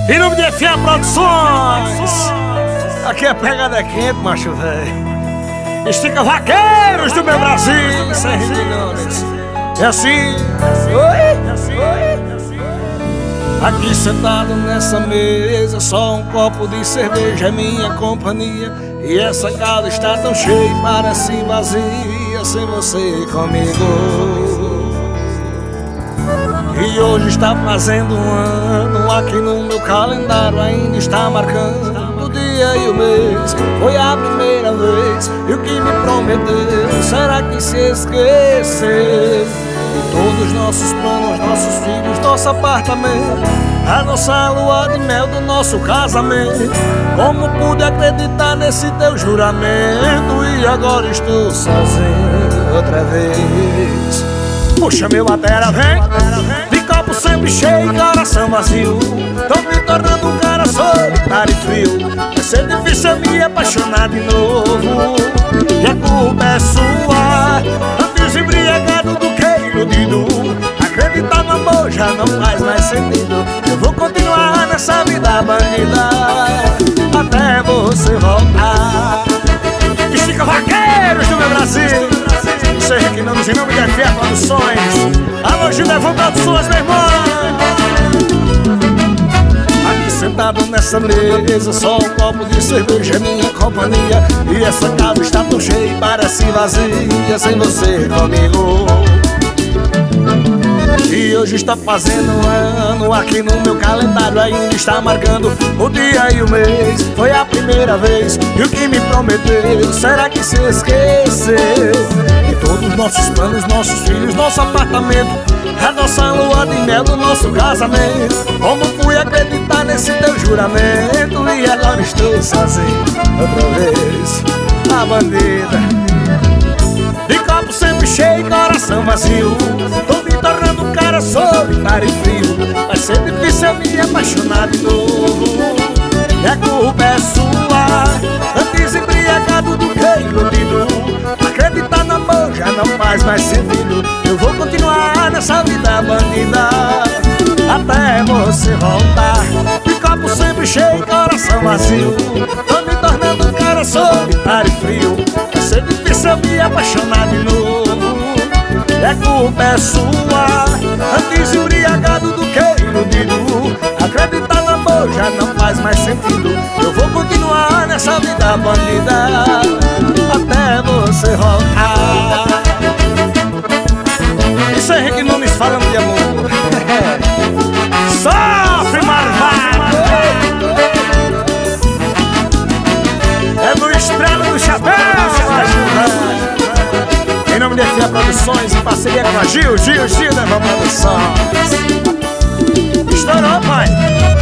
Em nome de FA Produções. Aqui a pegada é quente, macho velho. Estica vaqueiros do meu Brasil. Sem Nunes. É assim. Oi. Aqui sentado nessa mesa, só um copo de cerveja é minha companhia. E essa casa está tão cheia, parece vazia sem você comigo. E hoje está fazendo um ano, aqui no meu calendário ainda está marcando o dia e o mês. Foi a primeira vez, e o que me prometeu, será que se esqueceu? E todos os nossos planos, nossos filhos, nosso apartamento, a nossa lua de mel do nosso casamento. Como pude acreditar nesse teu juramento? E agora estou sozinho outra vez. Puxa meu batera, vem, de copo sempre cheio e coração vazio. Tô me tornando um cara solitário e frio. Vai ser difícil me apaixonar de novo. E a culpa é sua, antes embriagado do que iludido. Acreditar no amor já não faz mais sentido. Eu vou continuar nessa vida bandida até você voltar. Estica vaqueiros do meu Brasil. Sei que não nos em nome de FA Produções. Alô, Gilevão Produções, meu irmão. Aqui sentado nessa mesa, só um copo de cerveja é minha companhia. E essa casa está tão cheia, parece vazia sem você comigo. E hoje está fazendo um ano, aqui no meu calendário ainda está marcando o dia e o mês. Foi a primeira vez, e o que me prometeu, será que se esqueceu? E todos os nossos planos, nossos filhos, nosso apartamento, a nossa lua de mel do nosso casamento. Como fui acreditar nesse teu juramento? E agora estou sozinho outra vez, a bandida. De copo sempre cheio e coração vazio. Tô me tornando um cara solitário e frio. Vai ser difícil me apaixonar de novo. E a culpa é sua, antes embriagado do que iludido. Acreditar no amor já não faz mais sentido. Eu vou continuar nessa vida bandida até você voltar. De copo sempre cheio e coração vazio. Tô me tornando um cara solitário e frio. Vai ser difícil me apaixonar de novo. E a culpa é sua, antes embriagado do que iludido. Acreditar no amor já não faz mais sentido. Eu vou continuar nessa vida bandida até você voltar. Isso é Henrique Nunes falando de amor. Sofre, marvado. É no estrela do chapéu. Em nome de FA Produções, em parceria com a Gil, Leva Produções. Estourou, pai.